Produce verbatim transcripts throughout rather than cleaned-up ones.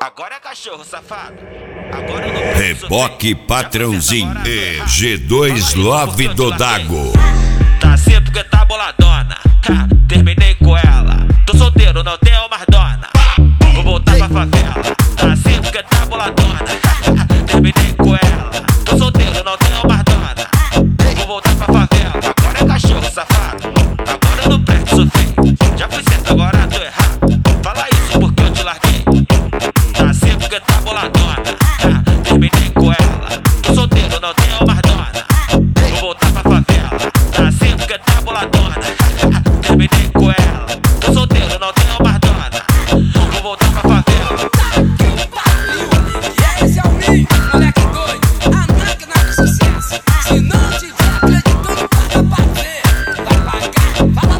Agora é cachorro, safado. Agora eu não Reboque patrãozinho e G dois Love do Dago. Tá assim porque tá boladona. Ha, terminei com ela. Tô solteiro, não tenho mais dona. Vou voltar pra favela. Tá assim porque tá boladona. Ha, terminei com ela. Tô solteiro, não tenho mais dona. Vou voltar pra favela. Agora é cachorro, safado. Agora eu não presto, sou feio. Já fui certo, agora tô errado. Fala isso porque eu te larguei. Tá assim porque tá boladona. Ha, terminei com ela. Tô solteiro, não tenho mais dona. Vou voltar pra favela. Tá assim porque tá boladona. Ha, terminei com ela. Tô solteiro, não tenho mais dona. Vou voltar pra favela. E esse é o Mi, moleque doido, a máquina do sucesso. Se não tiver acreditando, paga pra ver. Vai pagar, fala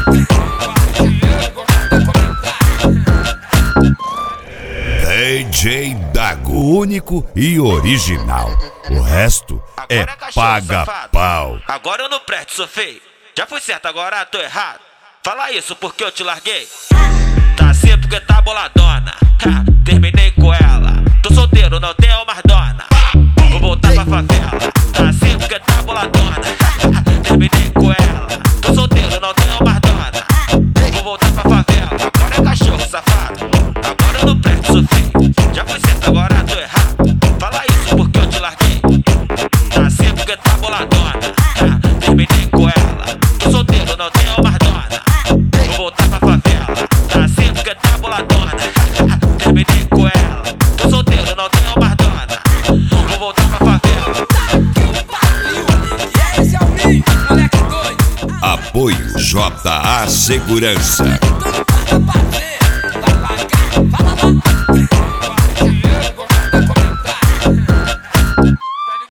lá. D J Dago, único e original. O resto é paga-pau. Agora eu não presto, sou feio. Já fui certo, agora tô errado. Fala isso porque eu te larguei. Tá assim porque tá boladona. Ha, terminei com ela. Tô solteiro, não tenho mais dona. Vou voltar pra favela. Tá assim porque tá boladona. Ha, terminei com ela. Tô solteiro, não tenho mais dona. Vou voltar pra favela. Agora é cachorro, safado. Agora eu não presto, sou feio. Já fui certo, agora tô errado. Fala isso porque eu te larguei. Tá assim porque tá boladona. Ha, terminei com ela. Tô solteiro, não tenho mais dona. Vou voltar pra favela. Tá assim porque tá boladona. Ha, terminei com ela. Tô solteiro, não tenho mais dona. Vou voltar pra favela. E esse é o Mi, moleque doido. Apoio J A Segurança.